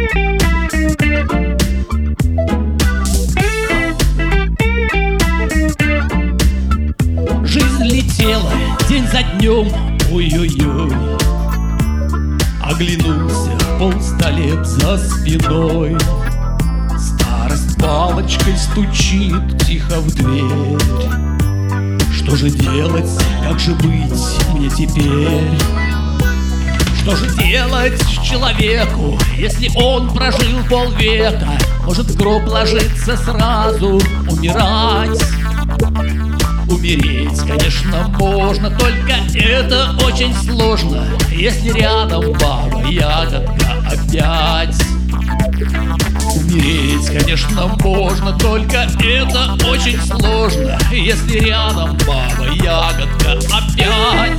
Жизнь летела день за днем, ой-ой-ой. Оглянулся, 500 лет за спиной. Старость палочкой стучит тихо в дверь. Что же делать, как же быть мне теперь? Что же делать человеку, если он прожил полвека? Может, в гроб ложиться сразу, умирать? Умереть, конечно, можно, только это очень сложно, если рядом баба ягодка опять. Умереть, конечно, можно, только это очень сложно, если рядом баба ягодка опять.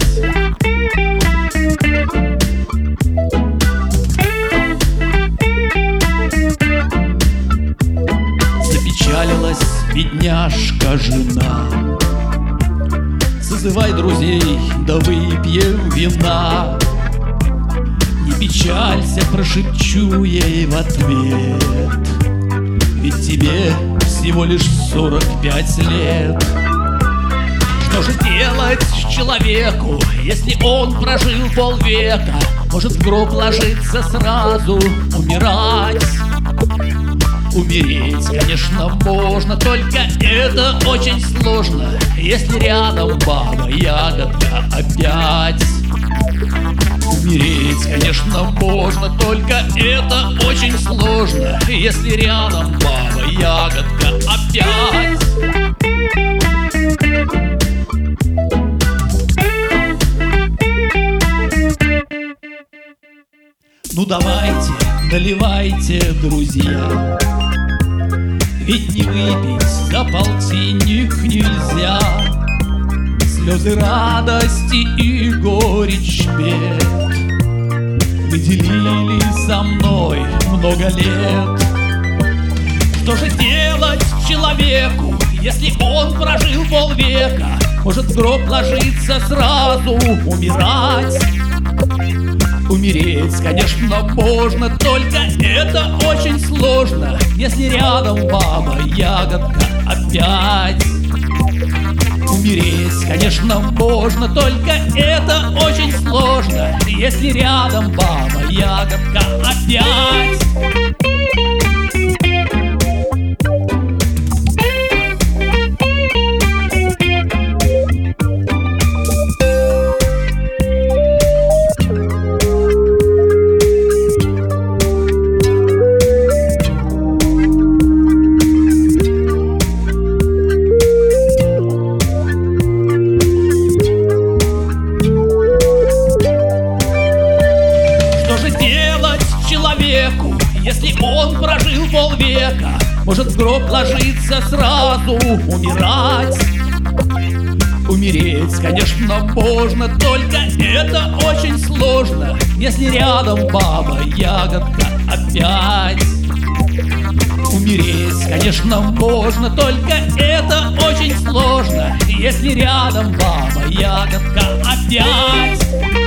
Запечалилась бедняжка жена. Созывай друзей, да выпьем вина. Не печалься, прошепчу ей в ответ, ведь тебе всего лишь 45 лет. Что же делать человеку, если он прожил полвека? Может, в гроб ложиться сразу, умирать? Умереть, конечно, можно, только это очень сложно, если рядом баба ягодка опять. Умереть, конечно, можно, только это очень сложно, если рядом баба ягодка опять. Ну давайте, наливайте, друзья, ведь не выпить за полтинник нельзя. Слезы радости и горечь бед вы делили со мной много лет. Что же делать человеку, если он прожил полвека? Может, в гроб ложиться сразу, умирать? Умереть, конечно, можно, только это очень сложно, если рядом баба ягодка опять. Умереть, конечно, можно, только это очень сложно, если рядом баба ягодка опять. Если он прожил полвека, может, в гроб ложиться сразу, умирать? Умереть, конечно, можно, только это очень сложно, если рядом баба ягодка опять. Умереть, конечно, можно, только это очень сложно, если рядом баба ягодка опять.